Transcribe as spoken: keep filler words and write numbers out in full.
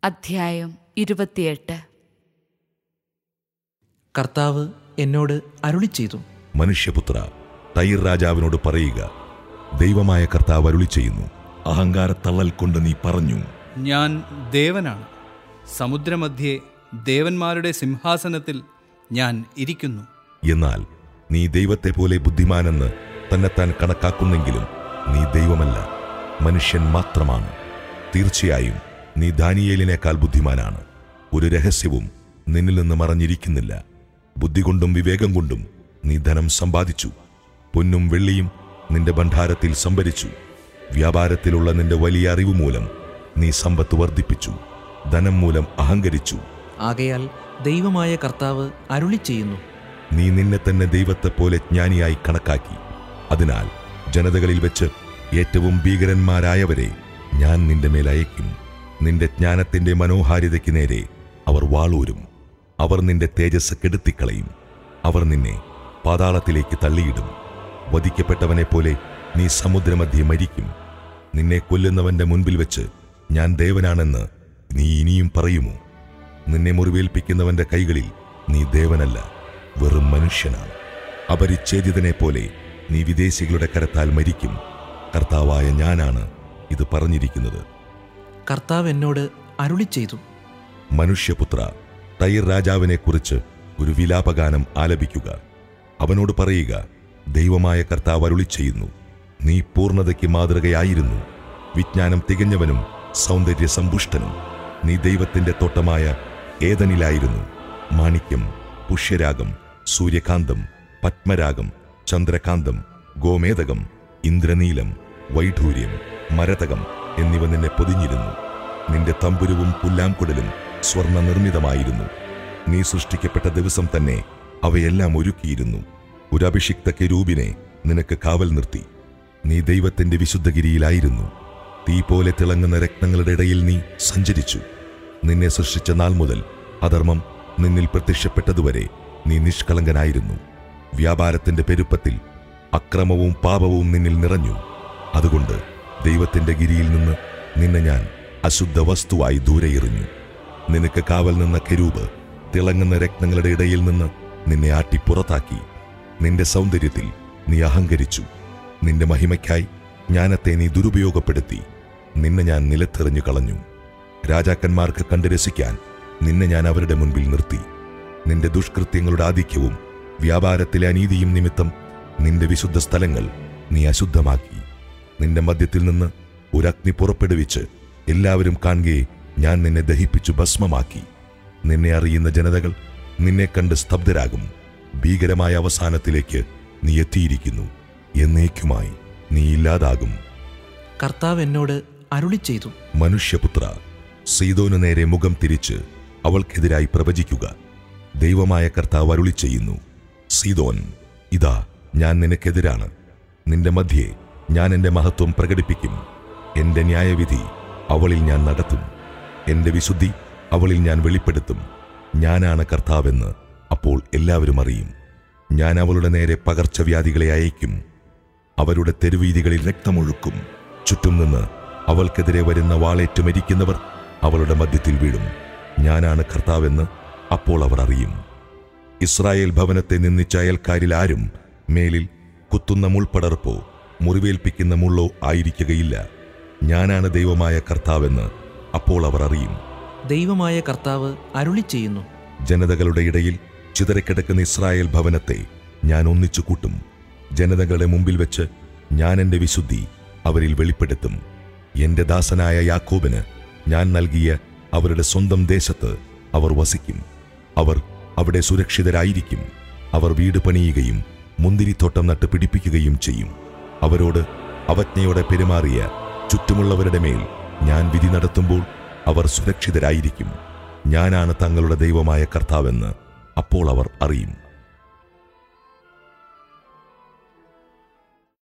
അധ്യായം ഇരുപത്തിയെട്ട്. കർത്താവ് എന്നോട് അരുളിച്ചെയ്തു, മനുഷ്യപുത്ര, തൈർ രാജാവിനോട് പറയുക, ദൈവമായ കർത്താവ് അരുളിച്ചെയ്യുന്നു, അഹങ്കാരത്തള്ളൽ കൊണ്ട് നീ പറഞ്ഞു, ഞാൻ ദേവനാണ്, സമുദ്രമധ്യേ ദേവന്മാരുടെ സിംഹാസനത്തിൽ ഞാൻ ഇരിക്കുന്നു. എന്നാൽ നീ ദൈവത്തെ പോലെ ബുദ്ധിമാനെന്ന് തന്നെത്താൻ കണക്കാക്കുന്നെങ്കിലും നീ ദൈവമല്ല, മനുഷ്യൻ മാത്രമാണ്. തീർച്ചയായും നീ ദാനിയേലിനേക്കാൾ ബുദ്ധിമാനാണ്. ഒരു രഹസ്യവും നിന്നിൽ നിന്ന് മറഞ്ഞിരിക്കുന്നില്ല. ബുദ്ധി കൊണ്ടും വിവേകം കൊണ്ടും നീ ധനം സമ്പാദിച്ചു. പൊന്നും വെള്ളിയും നിന്റെ ഭണ്ഡാരത്തിൽ സംഭരിച്ചു. വ്യാപാരത്തിലുള്ള നിന്റെ വലിയ അറിവ് മൂലം നീ സമ്പത്ത് വർദ്ധിപ്പിച്ചു. ധനം മൂലം അഹങ്കരിച്ചു. ആകയാൽ ദൈവമായ കർത്താവ് അരുളിച്ചെയ്യുന്നു, നീ നിന്നെ തന്നെ ദൈവത്തെപ്പോലെ ജ്ഞാനിയായി കണക്കാക്കി. അതിനാൽ ജനതകളിൽ വെച്ച് ഏറ്റവും ഭീകരന്മാരായവരെ ഞാൻ നിന്റെ മേൽ അയക്കും. നിന്റെ ജ്ഞാനത്തിന്റെ മനോഹാരിതയ്ക്ക് നേരെ അവർ വാളൂരും. അവർ നിന്റെ തേജസ് കെടുത്തിക്കളയും. അവർ നിന്നെ പാതാളത്തിലേക്ക് തള്ളിയിടും. വധിക്കപ്പെട്ടവനെപ്പോലെ നീ സമുദ്രമധ്യേ മരിക്കും. നിന്നെ കൊല്ലുന്നവന്റെ മുൻപിൽ വെച്ച് ഞാൻ ദേവനാണെന്ന് നീ ഇനിയും പറയുമോ? നിന്നെ മുറിവേൽപ്പിക്കുന്നവന്റെ കൈകളിൽ നീ ദേവനല്ല, വെറും മനുഷ്യനാണ്. അപരിച്ഛേദിതനെപ്പോലെ നീ വിദേശികളുടെ കരത്താൽ മരിക്കും. കർത്താവായ ഞാനാണ് ഇത് പറഞ്ഞിരിക്കുന്നത്. കർത്താവ് എന്നോട് അരുളിച്ചെയ്തു, മനുഷ്യപുത്ര, തൈർ രാജാവിനെക്കുറിച്ച് ഒരു വിലാപഗാനം ആലപിക്കുക. അവനോട് പറയുക, ദൈവമായ കർത്താവ് അരുളിച്ചെയ്യുന്നു, നീ പൂർണ്ണതയ്ക്ക് മാതൃകയായിരുന്നു. വിജ്ഞാനം തികഞ്ഞവനും സൗന്ദര്യ സമ്പുഷ്ടനും. നീ ദൈവത്തിന്റെ തോട്ടമായ ഏദനിലായിരുന്നു. മാണിക്യം, പുഷ്യരാഗം, സൂര്യകാന്തം, പത്മരാഗം, ചന്ദ്രകാന്തം, ഗോമേതകം, ഇന്ദ്രനീലം, വൈഢൂര്യം, മരതകം എന്നിവ നിന്നെ പൊതിഞ്ഞിരുന്നു. നിന്റെ തമ്പുരുവും പുല്ലാംകുടലും സ്വർണ്ണ നിർമ്മിതമായിരുന്നു. നീ സൃഷ്ടിക്കപ്പെട്ട ദിവസം തന്നെ അവയെല്ലാം ഒരുക്കിയിരുന്നു. ഒരു അഭിഷിക്ത കെരൂബിനെ നിനക്ക് കാവൽ നിർത്തി. നീ ദൈവത്തിന്റെ വിശുദ്ധഗിരിയിലായിരുന്നു. തീ പോലെ തിളങ്ങുന്ന രത്നങ്ങളുടെ ഇടയിൽ നീ സഞ്ചരിച്ചു. നിന്നെ സൃഷ്ടിച്ച നാൾ മുതൽ അധർമ്മം നിന്നിൽ പ്രത്യക്ഷപ്പെട്ടതുവരെ നീ നിഷ്കളങ്കനായിരുന്നു. വ്യാപാരത്തിന്റെ പെരുപ്പത്തിൽ അക്രമവും പാപവും നിന്നിൽ നിറഞ്ഞു. അതുകൊണ്ട് ദൈവത്തിന്റെ ഗിരിയിൽ നിന്ന് നിന്നെ ഞാൻ അശുദ്ധ വസ്തുവായി ദൂരെ എറിഞ്ഞു. നിനക്ക് കാവൽ നിന്ന കെരൂബ് തിളങ്ങുന്ന രത്നങ്ങളുടെ ഇടയിൽ നിന്ന് നിന്നെ ആട്ടി പുറത്താക്കി. നിന്റെ സൗന്ദര്യത്തിൽ നീ അഹങ്കരിച്ചു. നിന്റെ മഹിമയ്ക്കായി ജ്ഞാനത്തെ നീ ദുരുപയോഗപ്പെടുത്തി. നിന്നെ ഞാൻ നിലത്തെറിഞ്ഞു കളഞ്ഞു. രാജാക്കന്മാർക്ക് കണ്ടു രസിക്കാൻ നിന്നെ ഞാൻ അവരുടെ മുൻപിൽ നിർത്തി. നിന്റെ ദുഷ്കൃത്യങ്ങളുടെ ആധിക്യവും വ്യാപാരത്തിലെ അനീതിയും നിമിത്തം നിന്റെ വിശുദ്ധ സ്ഥലങ്ങൾ നീ അശുദ്ധമാക്കി. നിന്റെ മധ്യത്തിൽ നിന്ന് ഒരു അഗ്നി പുറപ്പെടുവിച്ച് എല്ലാവരും കാണുകയെ ഞാൻ നിന്നെ ദഹിപ്പിച്ചു ഭസ്മമാക്കി. നിന്നെ അറിയുന്ന ജനതകൾ നിന്നെ കണ്ട് സ്തബ്ധരാകും. ഭീകരമായ അവസാനത്തിലേക്ക് നീ എത്തിയിരിക്കുന്നു. എന്നേക്കുമായി നീ ഇല്ലാതാകും. കർത്താവ് എന്നോട് അരുളിച്ചെയ്തു, മനുഷ്യപുത്ര, സീദോനു നേരെ മുഖം തിരിച്ച് അവൾക്കെതിരായി പ്രവചിക്കുക. ദൈവമായ കർത്താവ് അരുളിച്ചെയ്യുന്നു, സീദോൻ, ഇതാ ഞാൻ നിനക്കെതിരാണ്. നിന്റെ മധ്യേ ഞാൻ എന്റെ മഹത്വം പ്രകടിപ്പിക്കും. എന്റെ ന്യായവിധി അവളിൽ ഞാൻ നടത്തും. എന്റെ വിശുദ്ധി അവളിൽ ഞാൻ വെളിപ്പെടുത്തും. ഞാനാണ് കർത്താവെന്ന് അപ്പോൾ എല്ലാവരും അറിയും. ഞാൻ അവളുടെ നേരെ പകർച്ചവ്യാധികളെ അയക്കും. അവരുടെ തെരുവീതികളിൽ രക്തമൊഴുക്കും. ചുറ്റും നിന്ന് അവൾക്കെതിരെ വരുന്ന വാളേറ്റു മരിക്കുന്നവർ അവളുടെ മധ്യത്തിൽ വീഴും. ഞാനാണ് കർത്താവെന്ന് അപ്പോൾ അവർ അറിയും. ഇസ്രായേൽ ഭവനത്തെ നിന്ദിച്ച അയൽക്കാരിൽ ആരും മേലിൽ കുത്തുന്ന മുൾപടർപ്പോ മുറിവേൽപ്പിക്കുന്ന മുള്ളോ ആയിരിക്കുകയില്ല. ഞാനാണ് ദൈവമായ കർത്താവെന്ന് അപ്പോൾ അവർ അറിയും. ദൈവമായ കർത്താവ് അരുളിച്ചെയ്യുന്നു, ജനതകളുടെ ഇടയിൽ ചിതറിക്കിടക്കുന്ന ഇസ്രായേൽ ഭവനത്തെ ഞാൻ ഒന്നിച്ചു കൂട്ടും. ജനതകളുടെ മുമ്പിൽ വെച്ച് ഞാൻ എന്റെ വിശുദ്ധി അവരിൽ വെളിപ്പെടുത്തും. എന്റെ ദാസനായ യാക്കോബിന് ഞാൻ നൽകിയ അവരുടെ സ്വന്തം ദേശത്ത് അവർ വസിക്കും. അവർ അവിടെ സുരക്ഷിതരായിരിക്കും. അവർ വീട് പണിയുകയും മുന്തിരിത്തോട്ടം നട്ട് പിടിപ്പിക്കുകയും ചെയ്യും. അവരോട് അവജ്ഞയോടെ പെരുമാറിയ ചുറ്റുമുള്ളവരുടെ മേൽ ഞാൻ വിധി നടത്തുമ്പോൾ അവർ സുരക്ഷിതരായിരിക്കും. ഞാനാണ് തങ്ങളുടെ ദൈവമായ കർത്താവെന്ന് അപ്പോൾ അവർ അറിയും.